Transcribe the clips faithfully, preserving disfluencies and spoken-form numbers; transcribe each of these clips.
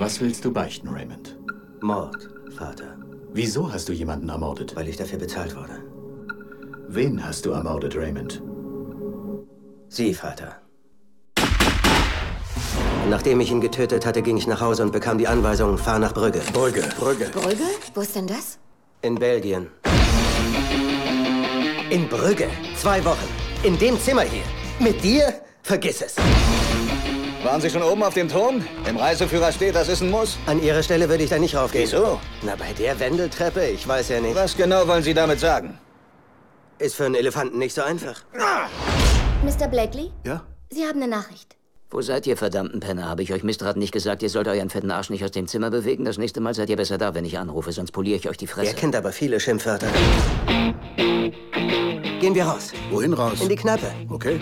Was willst du beichten, Raymond? Mord, Vater. Wieso hast du jemanden ermordet? Weil ich dafür bezahlt wurde. Wen hast du ermordet, Raymond? Sie, Vater. Und nachdem ich ihn getötet hatte, ging ich nach Hause und bekam die Anweisung, fahr nach Brügge. Brügge. Brügge. Brügge? Wo ist denn das? In Belgien. In Brügge. Zwei Wochen. In dem Zimmer hier. Mit dir? Vergiss es. Waren Sie schon oben auf dem Turm? Im Reiseführer steht, das ist ein Muss. An Ihrer Stelle würde ich da nicht raufgehen. Wieso? Na, bei der Wendeltreppe? Ich weiß ja nicht. Was genau wollen Sie damit sagen? Ist für einen Elefanten nicht so einfach. Mister Blakely? Ja? Sie haben eine Nachricht. Wo seid ihr, verdammten Penner? Habe ich euch Mistrat nicht gesagt, ihr sollt euren fetten Arsch nicht aus dem Zimmer bewegen? Das nächste Mal seid ihr besser da, wenn ich anrufe, sonst poliere ich euch die Fresse. Er kennt aber viele Schimpfwörter. Gehen wir raus. Wohin raus? In die Kneipe. Okay.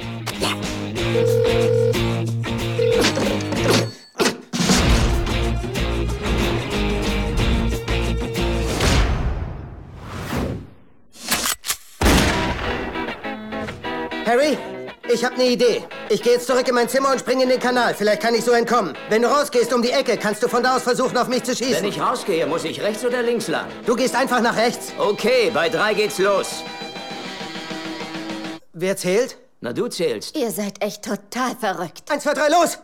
Harry, ich habe eine Idee. Ich gehe jetzt zurück in mein Zimmer und springe in den Kanal. Vielleicht kann ich so entkommen. Wenn du rausgehst um die Ecke, kannst du von da aus versuchen, auf mich zu schießen. Wenn ich rausgehe, muss ich rechts oder links lang? Du gehst einfach nach rechts. Okay, bei drei geht's los. Wer zählt? Na, du zählst. Ihr seid echt total verrückt. Eins, zwei, drei, los!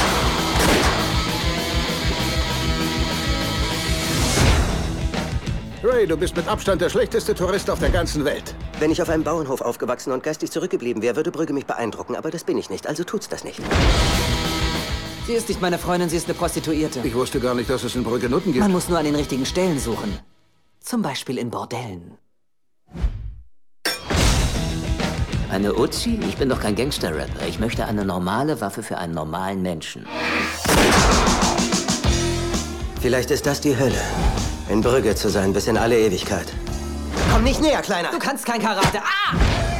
Ray, du bist mit Abstand der schlechteste Tourist auf der ganzen Welt. Wenn ich auf einem Bauernhof aufgewachsen und geistig zurückgeblieben wäre, würde Brügge mich beeindrucken. Aber das bin ich nicht, also tut's das nicht. Sie ist nicht meine Freundin, sie ist eine Prostituierte. Ich wusste gar nicht, dass es in Brügge Nutten gibt. Man muss nur an den richtigen Stellen suchen. Zum Beispiel in Bordellen. Eine Uzi? Ich bin doch kein Gangster-Rapper. Ich möchte eine normale Waffe für einen normalen Menschen. Vielleicht ist das die Hölle. In Brügge zu sein bis in alle Ewigkeit. Komm nicht näher, Kleiner! Du kannst kein Karate. Ah!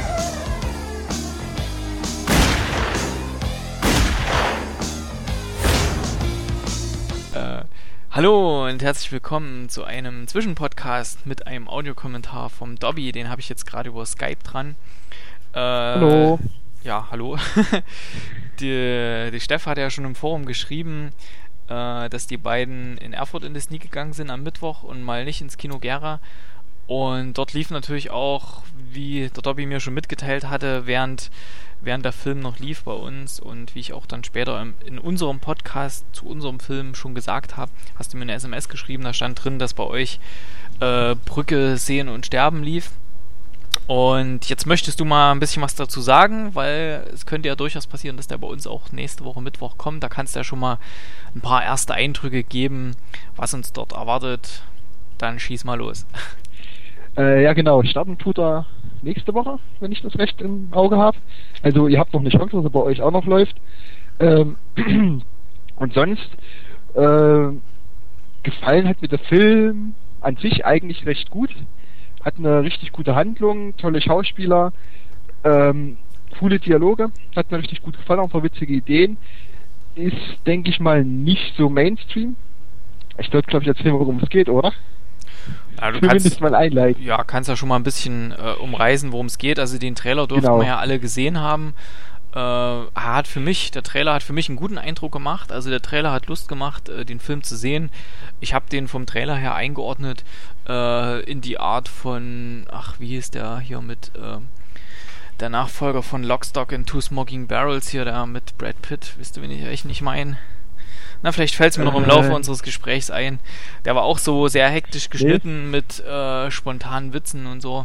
Äh, hallo und herzlich willkommen zu einem Zwischenpodcast mit einem Audiokommentar vom Dobby. Den habe ich jetzt gerade über Skype dran. Äh, hallo. Ja, hallo. die, die Steff hat ja schon im Forum geschrieben, äh, dass die beiden in Erfurt in das Sneak gegangen sind am Mittwoch und mal nicht ins Kino Gera. Und dort lief natürlich auch, wie der Dobby mir schon mitgeteilt hatte, während, während der Film noch lief bei uns und wie ich auch dann später im, in unserem Podcast zu unserem Film schon gesagt habe, hast du mir eine S M S geschrieben, da stand drin, dass bei euch äh, Brücke sehen und sterben lief. Und jetzt möchtest du mal ein bisschen was dazu sagen, weil es könnte ja durchaus passieren, dass der bei uns auch nächste Woche Mittwoch kommt. Da kannst du ja schon mal ein paar erste Eindrücke geben, was uns dort erwartet. Dann schieß mal los. Äh, ja genau, starten tut er nächste Woche, wenn ich das recht im Auge habe. Also ihr habt noch eine Chance, dass er bei euch auch noch läuft. Ähm, und sonst äh, gefallen hat mir der Film an sich eigentlich recht gut. Hat eine richtig gute Handlung, tolle Schauspieler, ähm, coole Dialoge, hat mir richtig gut gefallen, auch ein paar witzige Ideen. Ist, denke ich mal, nicht so Mainstream. Ich sollte, glaube ich, erzählen, worum es geht, oder? Ja, du Zumindest kannst, mal einleiten. Ja, kannst ja schon mal ein bisschen äh, umreißen, worum es geht. Also den Trailer durften Genau. wir ja alle gesehen haben. Äh, hat für mich, der Trailer hat für mich einen guten Eindruck gemacht. Also der Trailer hat Lust gemacht, äh, den Film zu sehen. Ich habe den vom Trailer her eingeordnet äh, in die Art von, ach, wie hieß der hier mit äh, der Nachfolger von Lock, Stock and Two Smoking Barrels hier, der mit Brad Pitt, wisst ihr, wen ich echt nicht meine? Na, vielleicht fällt es mir noch im Laufe unseres Gesprächs ein. Der war auch so sehr hektisch geschnitten nee. mit äh, spontanen Witzen und so.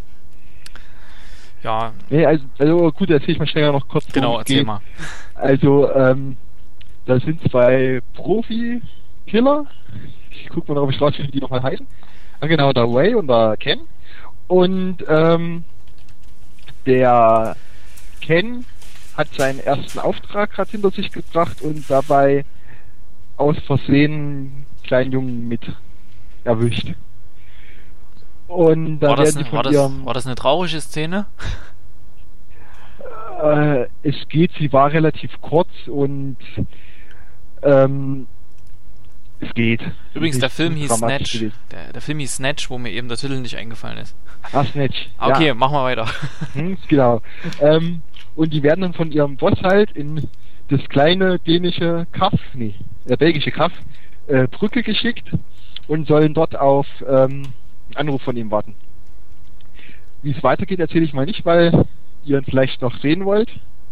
Ja. Nee, also, also gut, erzähl ich mal schneller noch kurz. Genau, erzähl geht. mal. Also, ähm, da sind zwei Profi-Killer. Ich guck mal, ob ich rausfinde, wie die nochmal heißen. Ah, genau, der Ray und der Ken. Und ähm, der Ken hat seinen ersten Auftrag gerade hinter sich gebracht und dabei aus Versehen einen kleinen Jungen mit erwischt. Und da war, das werden eine, die von war, das, ihrem, war das eine traurige Szene? Äh, es geht, sie war relativ kurz und ähm, es geht. Übrigens, der Film hieß dramatisch Snatch. Der, der Film hieß Snatch, wo mir eben der Titel nicht eingefallen ist. Ah, Snatch. Okay, ja. machen wir weiter. Hm, genau. Ähm, und die werden dann von ihrem Boss halt in das kleine dänische Kaff, nee, der belgische Kaff äh, Brücke geschickt und sollen dort auf ähm, einen Anruf von ihm warten. Wie es weitergeht, erzähle ich mal nicht, weil ihr ihn vielleicht noch sehen wollt.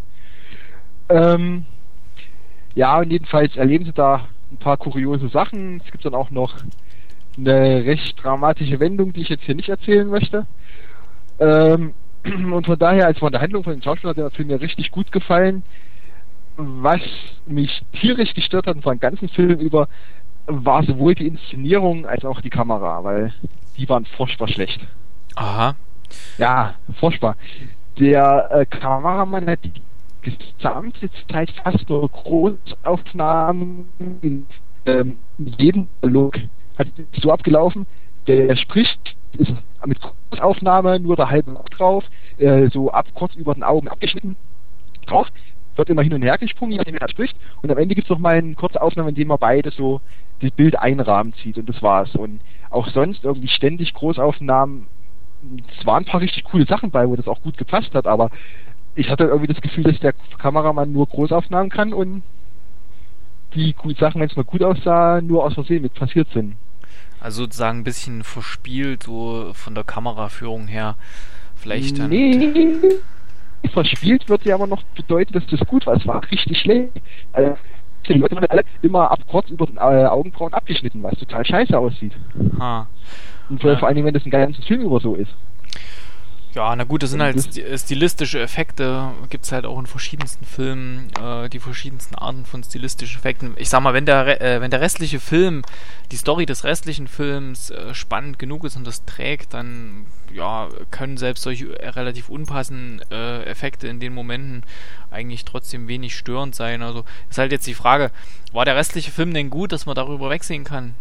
Ähm, ja, und jedenfalls erleben sie da ein paar kuriose Sachen. Es gibt dann auch noch eine recht dramatische Wendung, die ich jetzt hier nicht erzählen möchte. Ähm, und von daher, als von der Handlung von den Schauspielern, hat der Film mir richtig gut gefallen. Was mich tierisch gestört hat, und zwar den ganzen Film über, war sowohl die Inszenierung als auch die Kamera, weil die waren furchtbar schlecht. Aha. Ja, furchtbar. Der äh, Kameramann hat die gesamte Zeit fast nur Großaufnahmen in ähm, jedem Dialog. Hat so abgelaufen, der spricht, ist mit Großaufnahme nur der halbe Auge drauf, äh, so ab kurz über den Augen abgeschnitten drauf, wird immer hin und her gesprungen, je nachdem er spricht, und am Ende gibt es noch mal eine kurze Aufnahme, in dem er beide so das Bild einrahmen zieht, und das war's. Und auch sonst irgendwie ständig Großaufnahmen. Es waren ein paar richtig coole Sachen bei, wo das auch gut gepasst hat, aber ich hatte irgendwie das Gefühl, dass der Kameramann nur Großaufnahmen kann und die guten Sachen, wenn es mal gut aussah, nur aus Versehen mit passiert sind. Also sozusagen ein bisschen verspielt, so von der Kameraführung her. Vielleicht dann. Nee, verspielt wird ja aber noch bedeuten, dass das gut war. Es war richtig schlecht. Also, die Leute waren alle immer ab kurz über den äh, Augenbrauen abgeschnitten, was total scheiße aussieht. Ha. Und Ja. vor allem, wenn das ein ganzes Film über so ist. Ja, na gut, das sind halt sti- stilistische Effekte, gibt's halt auch in verschiedensten Filmen, äh, die verschiedensten Arten von stilistischen Effekten. Ich sag mal, wenn der Re- äh, wenn der restliche Film, die Story des restlichen Films äh, spannend genug ist und das trägt, dann ja, können selbst solche äh, relativ unpassenden äh, Effekte in den Momenten eigentlich trotzdem wenig störend sein. Also ist halt jetzt die Frage, war der restliche Film denn gut, dass man darüber wegsehen kann?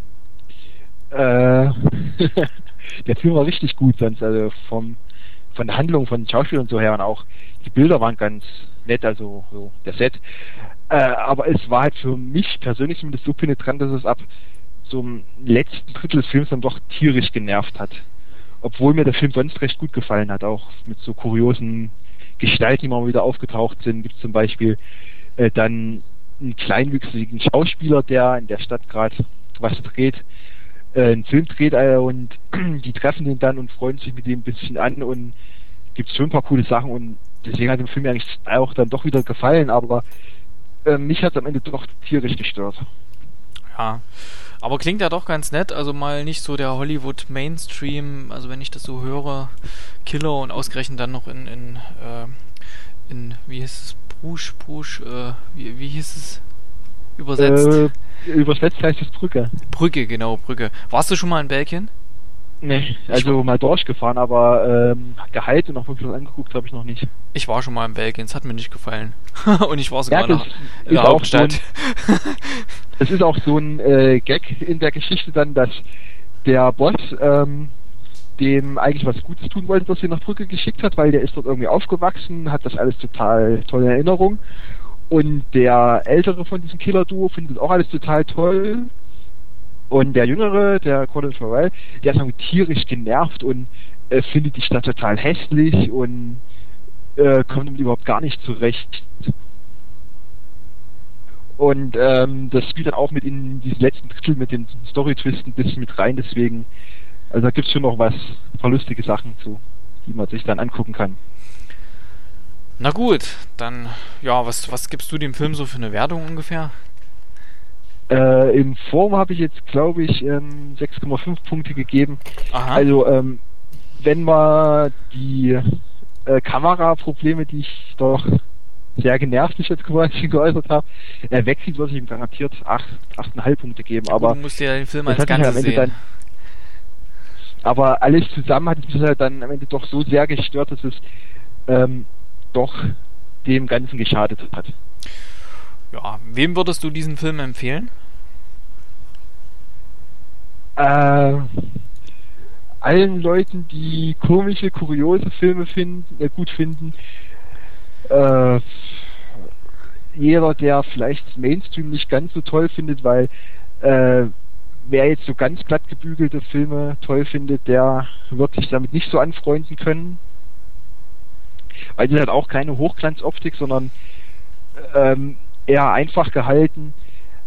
Äh, der Film war richtig gut, sonst, also vom von der Handlung von den Schauspielern und so her, und auch die Bilder waren ganz nett, also so der Set. Äh, aber es war halt für mich persönlich zumindest so penetrant, dass es ab so im letzten Drittel des Films dann doch tierisch genervt hat. Obwohl mir der Film sonst recht gut gefallen hat, auch mit so kuriosen Gestalten, die mal wieder aufgetaucht sind. Gibt es zum Beispiel äh, dann einen kleinwüchsigen Schauspieler, der in der Stadt gerade was dreht, äh, einen Film dreht, äh, und die treffen den dann und freuen sich mit dem ein bisschen an, und gibt schon ein paar coole Sachen, und deswegen hat dem Film eigentlich auch dann doch wieder gefallen, aber äh, mich hat es am Ende doch tierisch gestört. Ja, aber klingt ja doch ganz nett, also mal nicht so der Hollywood-Mainstream, also wenn ich das so höre, Killer und ausgerechnet dann noch in, in, äh, in wie hieß es, Bruges, Bruges, äh, wie, wie hieß es übersetzt? Äh, übersetzt heißt es Brücke. Brücke, genau, Brücke. Warst du schon mal in Belgien? Nee, also mal durchgefahren, aber ähm, Gehalt und auch wirklich was angeguckt habe ich noch nicht. Ich war schon mal in Belgien, es hat mir nicht gefallen. Und ich war sogar Ja, noch das in der ist auch Hauptstadt. so ein- Es ist auch so ein äh, Gag in der Geschichte dann, dass der Boss ähm, dem eigentlich was Gutes tun wollte, was ihn nach Brücke geschickt hat, weil der ist dort irgendwie aufgewachsen, hat das alles total toll in Erinnerung, und der Ältere von diesem Killer-Duo findet auch alles total toll, und der Jüngere, der Colin Farrell, der ist irgendwie tierisch genervt und äh, findet die Stadt total hässlich und äh, kommt damit überhaupt gar nicht zurecht. Und ähm, das spielt dann auch mit in diesen letzten Drittel mit den Story-Twist ein bisschen mit rein, deswegen, also da gibt's schon noch was, ein paar lustige Sachen zu, die man sich dann angucken kann. Na gut, dann, ja, was, was gibst du dem Film so für eine Wertung ungefähr? Äh, im Forum habe ich jetzt, glaube ich, ähm, sechs Komma fünf Punkte gegeben. Aha. Also, ähm, wenn man die äh, Kameraprobleme, die ich doch sehr genervt mich jetzt quasi geäußert habe, äh, wegzieht, würde ich ihm garantiert acht, acht Komma fünf Punkte geben. Aber du musst ja den Film das als hat mich Ganzes am Ende sehen. Dann, aber alles zusammen hat es mich halt dann am Ende doch so sehr gestört, dass es ähm, doch dem Ganzen geschadet hat. Ja, wem würdest du diesen Film empfehlen? Äh, allen Leuten, die komische, kuriose Filme finden, äh, gut finden. Äh, jeder, der vielleicht Mainstream nicht ganz so toll findet, weil äh, wer jetzt so ganz glatt gebügelte Filme toll findet, der wird sich damit nicht so anfreunden können. Weil die hat auch keine Hochglanzoptik, sondern ähm, eher einfach gehalten.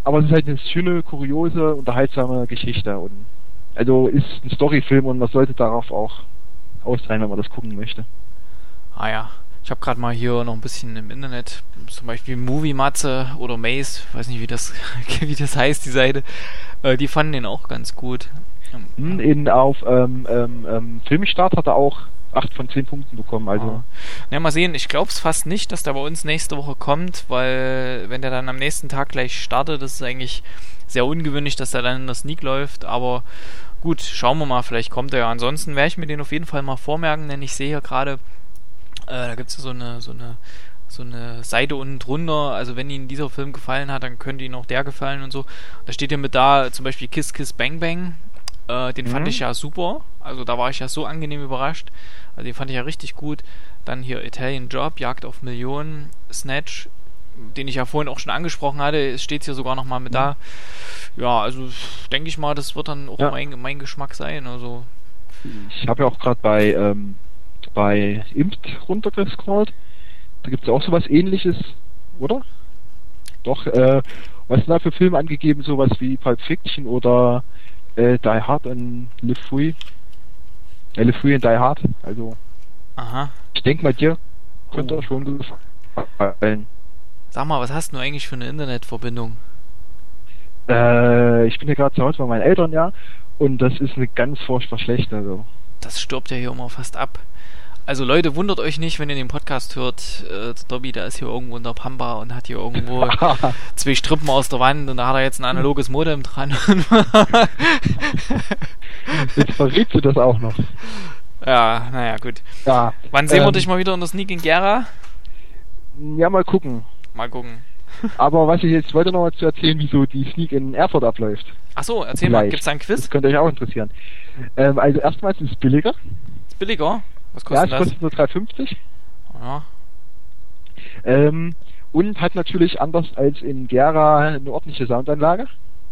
aber es ist halt eine schöne, kuriose, unterhaltsame Geschichte. Und also ist ein Storyfilm und man sollte darauf auch aus sein, wenn man das gucken möchte. Ah ja, ich habe gerade mal hier noch ein bisschen im Internet, zum Beispiel Movie Matze oder Maze, weiß nicht wie das wie das heißt, die Seite, äh, die fanden den auch ganz gut. Hm, in, auf ähm, ähm, ähm, Filmstart hat er auch acht von zehn Punkten bekommen, also. Ah. Ja, mal sehen, ich glaube es fast nicht, dass der bei uns nächste Woche kommt, weil wenn der dann am nächsten Tag gleich startet, das ist eigentlich sehr ungewöhnlich, dass der dann in der Sneak läuft, aber gut, schauen wir mal, vielleicht kommt er ja. Ansonsten werde ich mir den auf jeden Fall mal vormerken, denn ich sehe hier gerade, äh, da gibt es ja so eine, so eine so eine Seite unten drunter, also wenn Ihnen dieser Film gefallen hat, dann könnte Ihnen auch der gefallen und so. Da steht ja mit da zum Beispiel Kiss Kiss Bang Bang, äh, den mhm. fand ich ja super, also da war ich ja so angenehm überrascht, also den fand ich ja richtig gut. Dann hier Italian Job, Jagd auf Millionen, Snatch, den ich ja vorhin auch schon angesprochen hatte, es steht hier sogar nochmal mit da. Ja, also denke ich mal, das wird dann auch ja. mein, mein Geschmack sein. Also ich habe ja auch gerade bei ähm, bei Impt runtergescrollt. Da gibt es auch sowas Ähnliches, oder? Doch, äh, was sind da für Filme angegeben? Sowas wie Pulp Fiction oder äh, Die Hard and Live Free. Äh, Live Free and Die Hard. Also, aha. Ich denke mal, dir könnte oh. er schon gefallen. Sag mal, was hast du eigentlich für eine Internetverbindung? Äh, ich bin ja gerade zu Hause bei meinen Eltern, ja. Und das ist eine ganz furchtbar schlechte. Also. Das stirbt ja hier immer fast ab. Also Leute, wundert euch nicht, wenn ihr den Podcast hört. Äh, der Dobby, der ist hier irgendwo in der Pampa und hat hier irgendwo zwei Strippen aus der Wand und da hat er jetzt ein analoges Modem dran. Jetzt verrätst du das auch noch. Ja, naja, gut. Ja, wann sehen ähm, wir dich mal wieder in der Sneak in Gera? Ja, mal gucken. Mal gucken. Aber was ich jetzt wollte noch mal zu erzählen, wieso die Sneak in Erfurt abläuft. Ach so, erzähl Vielleicht. mal, gibt's da ein Quiz? Das könnte euch auch interessieren. Ähm, also erstmals ist es billiger. Ist billiger? Was kostet das? Ja, es kostet nur drei fünfzig. Ja. Ähm, und hat natürlich anders als in Gera eine ordentliche Soundanlage.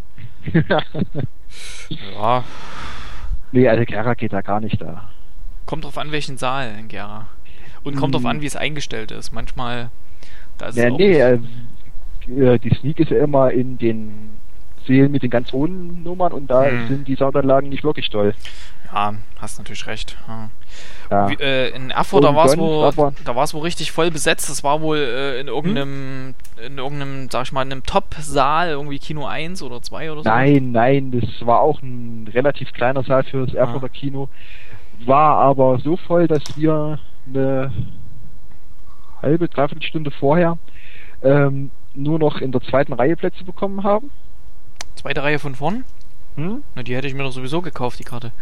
Ja. Nee, also Gera geht da gar nicht da. Kommt drauf an, welchen Saal in Gera. Und kommt hm. drauf an, wie es eingestellt ist. Manchmal, da ist ja, es auch nee, äh, die Sneak ist ja immer in den Sälen mit den ganz hohen Nummern und da hm. sind die Soundanlagen nicht wirklich toll. Ja, hast natürlich recht. Ja. Ja. Wie, äh, in Erfurt, da war es wohl, da war es wohl richtig voll besetzt. Das war wohl äh, in irgendeinem, hm? in irgendeinem, sag ich mal, in einem Top-Saal, irgendwie Kino eins oder zwei oder so. Nein, nein, das war auch ein relativ kleiner Saal für das Erfurter ja. Kino. War aber so voll, dass wir eine halbe, dreiviertel Stunde vorher ähm, nur noch in der zweiten Reihe Plätze bekommen haben. Zweite Reihe von vorn? Hm? Na, die hätte ich mir doch sowieso gekauft, die Karte.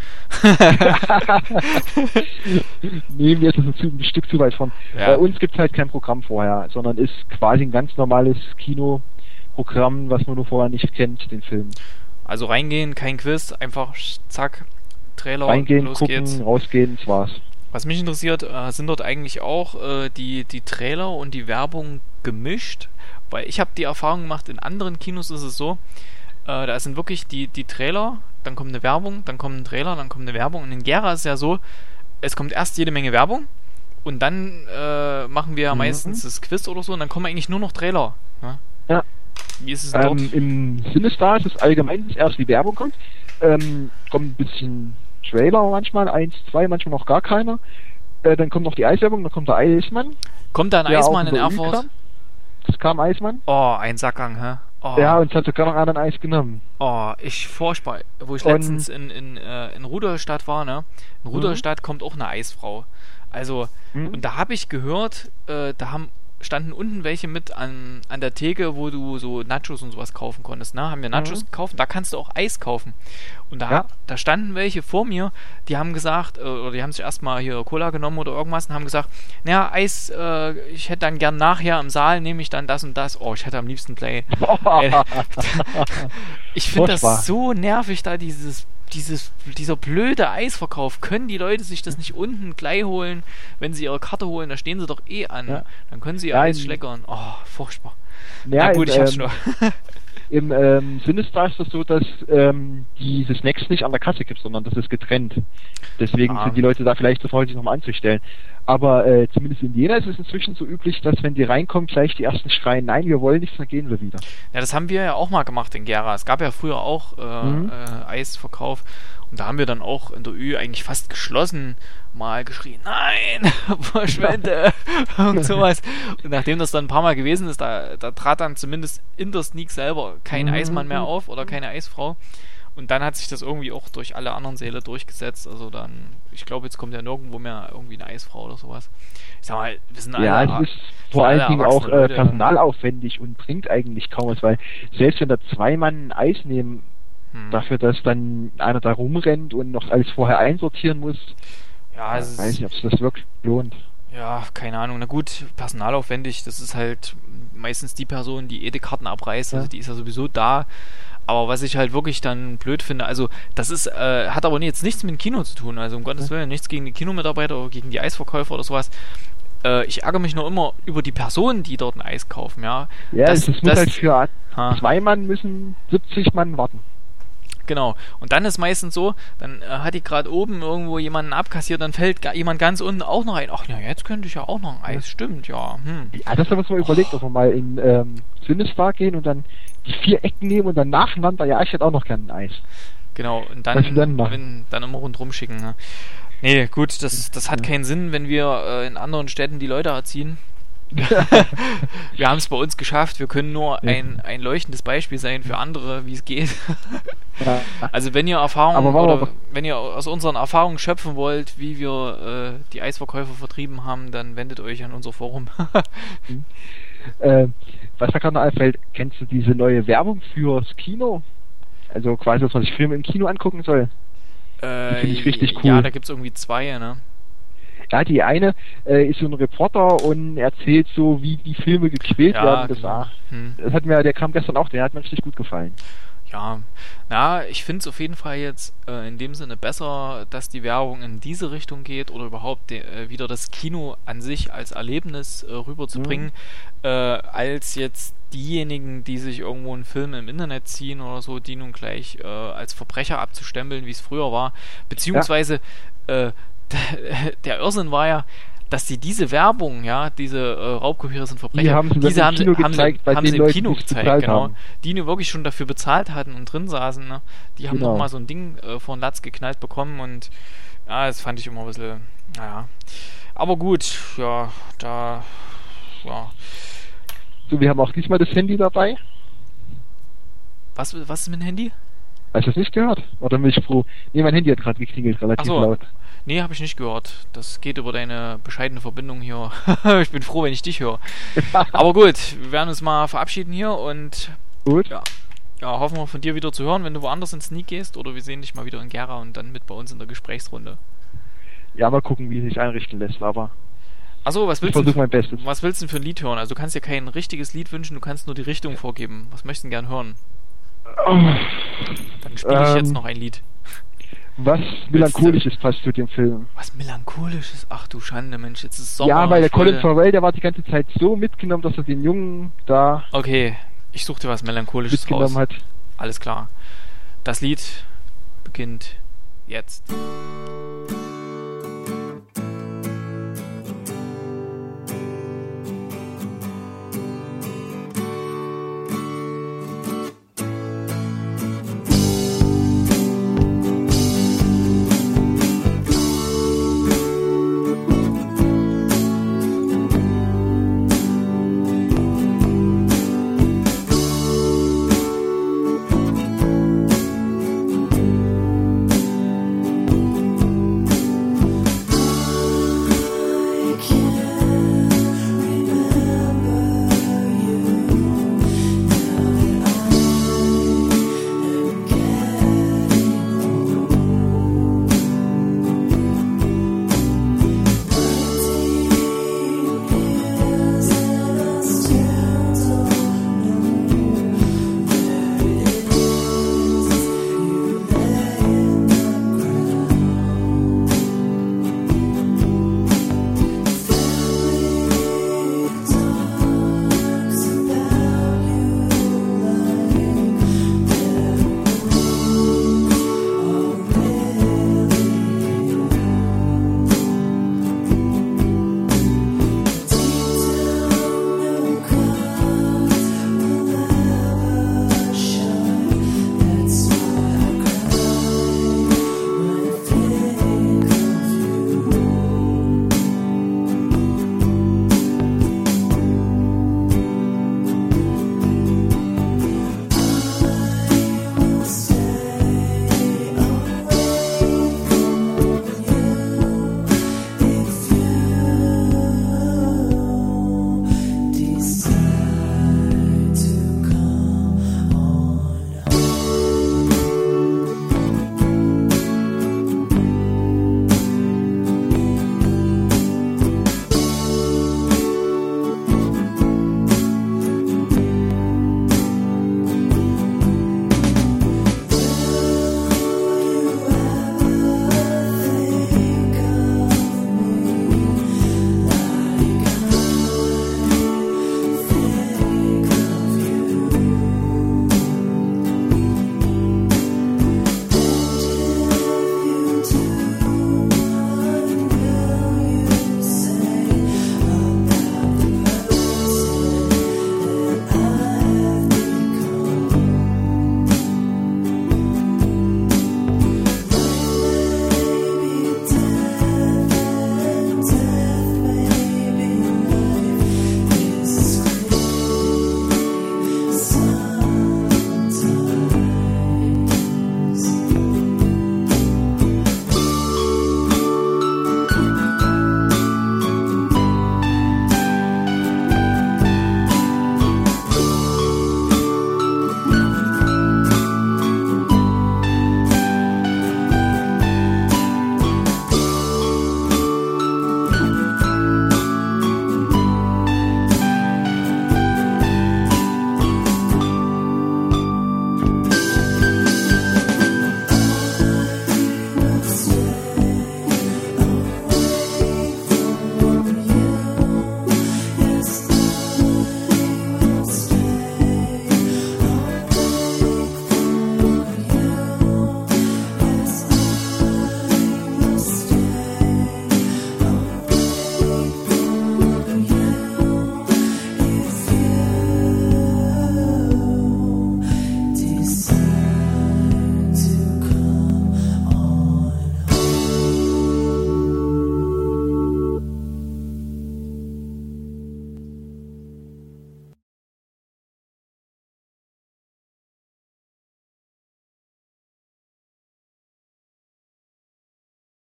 Nee, mir ist das ein, zu, ein Stück zu weit von. Ja. Bei uns gibt es halt kein Programm vorher, sondern ist quasi ein ganz normales Kinoprogramm, was man nur vorher nicht kennt, den Film. Also reingehen, kein Quiz, einfach zack, Trailer, reingehen, los gucken, geht's. Rausgehen, das war's. Was mich interessiert, äh, sind dort eigentlich auch äh, die, die Trailer und die Werbung gemischt? Weil ich habe die Erfahrung gemacht, in anderen Kinos ist es so, äh, da sind wirklich die, die Trailer, dann kommt eine Werbung, dann kommt ein Trailer, dann kommt eine Werbung. Und in Gera ist es ja so, es kommt erst jede Menge Werbung und dann äh, machen wir ja mhm. meistens das Quiz oder so und dann kommen eigentlich nur noch Trailer. Ne? Ja. Wie ist es ähm, dort? Im Cinestar ist es allgemein, dass erst die Werbung kommt, ähm, kommt ein bisschen Trailer manchmal, eins, zwei, manchmal noch gar keiner. Äh, dann kommt noch die Eiswerbung, dann kommt der Eismann. Kommt da ein Eismann in Erfurt? Kam. Das kam Eismann. Oh, ein Sackgang, hä? Oh. Ja, und es hat sogar noch einen Eis genommen. Oh, ich furchtbar. Wo ich und letztens in, in, äh, in Rudolstadt war, ne? In Rudolstadt mhm. kommt auch eine Eisfrau. Also, mhm. und da habe ich gehört, äh, da haben standen unten welche mit an, an der Theke, wo du so Nachos und sowas kaufen konntest, ne? Haben wir Nachos mhm. gekauft, da kannst du auch Eis kaufen. Und da, ja. da standen welche vor mir, die haben gesagt, äh, oder die haben sich erstmal hier Cola genommen oder irgendwas und haben gesagt, naja, Eis, äh, ich hätte dann gern nachher im Saal, nehme ich dann das und das. Oh, ich hätte am liebsten Play. äh, ich finde das so nervig, da dieses Dieses, dieser blöde Eisverkauf. Können die Leute sich das nicht unten gleich holen, wenn sie ihre Karte holen? Da stehen sie doch eh an. Ja. Dann können sie ihr ja, Eis schleckern. Oh, furchtbar. Ja, Na gut, im, ich hab's ähm, nur. Im ähm, Cinestar ist es so, dass ähm, diese Snacks nicht an der Kasse gibt, sondern das ist getrennt. Deswegen ah. sind die Leute da vielleicht zu faul, sich nochmal anzustellen. Aber äh, zumindest in Jena ist es inzwischen so üblich, dass wenn die reinkommen, gleich die ersten schreien, nein, wir wollen nichts, dann gehen wir wieder. Ja, das haben wir ja auch mal gemacht in Gera. Es gab ja früher auch äh, Mhm. äh, Eisverkauf. Und da haben wir dann auch in der Ü eigentlich fast geschlossen mal geschrien, nein, verschwende und sowas. Und nachdem das dann ein paar Mal gewesen ist, da, da trat dann zumindest in der Sneak selber kein Mhm. Eismann mehr auf oder keine Eisfrau. Und dann hat sich das irgendwie auch durch alle anderen Säle durchgesetzt. Also dann, ich glaube, jetzt kommt ja nirgendwo mehr irgendwie eine Eisfrau oder sowas. Ich sag mal, wir sind alle... Ja, es ist vor alle allen Dingen auch erwachsene äh, Leute. personalaufwendig und bringt eigentlich kaum was, weil selbst wenn da zwei Mann ein Eis nehmen, Hm. dafür, dass dann einer da rumrennt und noch alles vorher einsortieren muss, Ja, es weiß ist, nicht, ob es das wirklich lohnt. ja, keine Ahnung. Na gut, personalaufwendig, das ist halt meistens die Person, die eh die Karten abreißt, also Ja. die ist ja sowieso da. Aber was ich halt wirklich dann blöd finde, also das ist, äh, hat aber jetzt nichts mit dem Kino zu tun, also um Gottes Willen, nichts gegen die Kinomitarbeiter oder gegen die Eisverkäufer oder sowas. Äh, ich ärgere mich nur immer über die Personen, die dort ein Eis kaufen, ja. Ja, Das- das, das muss das- halt für Ha. zwei Mann müssen siebzig Mann warten. Genau. Und dann ist meistens so, dann äh, hat die gerade oben irgendwo jemanden abkassiert, dann fällt ga- jemand ganz unten auch noch ein. Ach, na, jetzt könnte ich ja auch noch ein Eis. Stimmt, ja. Hm. Ja, das haben wir uns mal überlegt, ob wir mal in ähm, Sinister gehen und dann die vier Ecken nehmen und dann nacheinander, ja, ich hätte auch noch gerne ein Eis. Genau. Und Was dann, wir dann machen. wenn, dann immer rundrum schicken. Ne? Nee, gut, das, das hat keinen Sinn, wenn wir äh, in anderen Städten die Leute erziehen. Wir haben es bei uns geschafft. Wir können nur Ja. ein, ein leuchtendes Beispiel sein für andere, wie es geht. Ja. Also wenn ihr Erfahrungen Aber wollen wir oder aber- wenn ihr aus unseren Erfahrungen schöpfen wollt, wie wir äh, die Eisverkäufer vertrieben haben, dann wendet euch an unser Forum. Äh, was mir gerade noch einfällt, kennst du diese neue Werbung fürs Kino? Also quasi, dass man sich Filme im Kino angucken soll. äh, finde ich richtig cool. Ja, da gibt's irgendwie zwei, ne? Ja, die eine äh, ist so ein Reporter und erzählt so, wie die Filme gequält Ja, werden. Das, genau. war, Hm. das hat mir, der kam gestern auch, der hat mir richtig gut gefallen. Ja, na, ich finde es auf jeden Fall jetzt äh, in dem Sinne besser, dass die Werbung in diese Richtung geht oder überhaupt de, äh, wieder das Kino an sich als Erlebnis äh, rüberzubringen, Mhm. äh, als jetzt diejenigen, die sich irgendwo einen Film im Internet ziehen oder so, die nun gleich äh, als Verbrecher abzustempeln, wie es früher war. Beziehungsweise äh, der Irrsinn war ja, dass sie diese Werbung, ja, diese äh, Raubkopiere sind Verbrecher, Die haben sie dann diese im haben, sie- Kino haben, gezeigt, sie, bei haben den sie im Leuten, Kino die es gezeigt, bezahlt genau. haben. Die nur wirklich schon dafür bezahlt hatten und drin saßen, ne? Die haben Genau. nochmal so ein Ding äh, vor den Latz geknallt bekommen und ja, das fand ich immer ein bisschen, naja. Aber gut, ja, da, ja. So, wir haben auch diesmal das Handy dabei. Was, was ist mit dem Handy? Hast du das nicht gehört? Oder bin ich froh? Nee, mein Handy hat gerade geklingelt, relativ Ach so. laut. Nee, habe ich nicht gehört. Das geht über deine bescheidene Verbindung hier. Ich bin froh, wenn ich dich höre. Aber gut, wir werden uns mal verabschieden hier und Gut. ja, ja, hoffen wir von dir wieder zu hören, wenn du woanders in Sneak gehst oder wir sehen dich mal wieder in Gera und dann mit bei uns in der Gesprächsrunde. Ja, mal gucken, wie es sich einrichten lässt, aber Achso, was ich willst du versuche mein Bestes. was willst du denn für ein Lied hören? Also du kannst dir kein richtiges Lied wünschen, du kannst nur die Richtung vorgeben. Was möchtest du denn gern hören? Dann spiele ich Ähm, jetzt noch ein Lied. Was Melancholisches passt zu dem Film. Was Melancholisches? Ach du Schande, Mensch, jetzt ist Sommer. Ja, weil der ich Colin wollte- Farrell, der war die ganze Zeit so mitgenommen, dass er den Jungen da Okay, ich suche dir was Melancholisches mitgenommen raus. hat. Alles klar. Das Lied beginnt jetzt.